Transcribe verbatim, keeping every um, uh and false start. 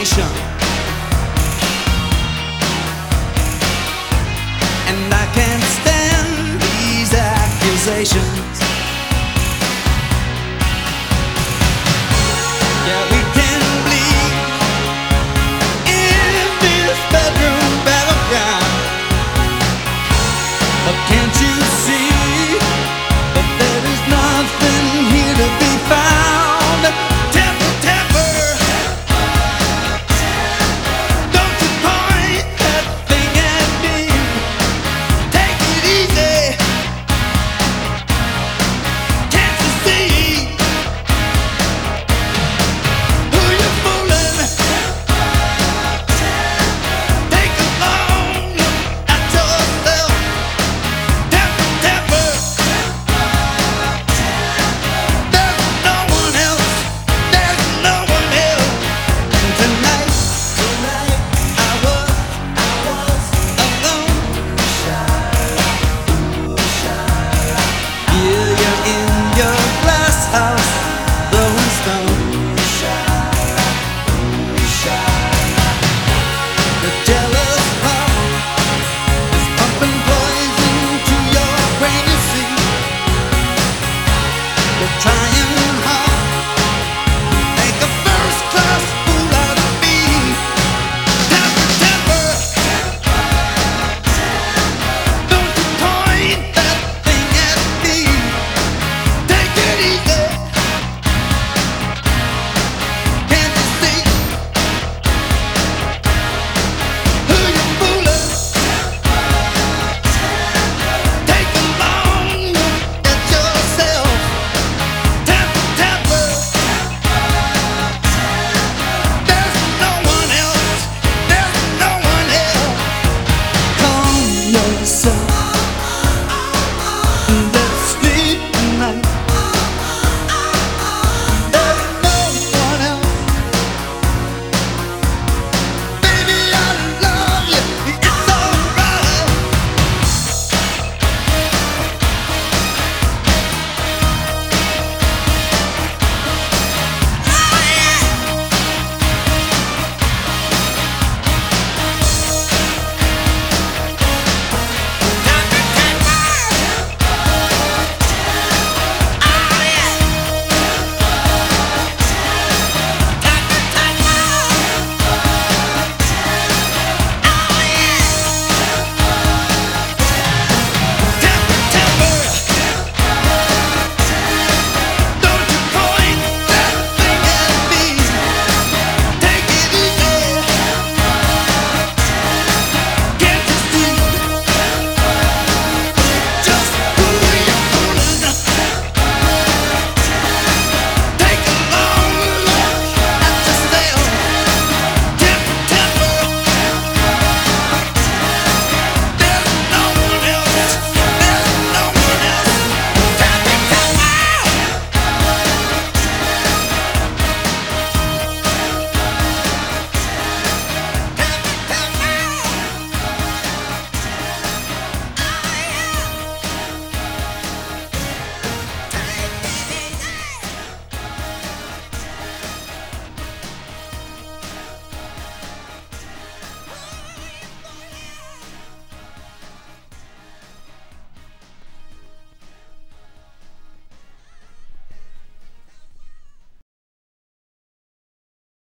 nation. And I can't stand these accusations. Yeah, we can bleed in this bedroom battleground, but can't you see that there is nothing here to be found? Temper, temper, don't you point that thing at me. Take it easy, can't you see who you're fooling? Take a long look at yourself. Temper, temper, there's no one else, there's no one else. And tonight, tonight I was, I was alone. Yeah, you're in your glass house, throwing stone. The jealous heart is pumping poison to your brain, you see. They're trying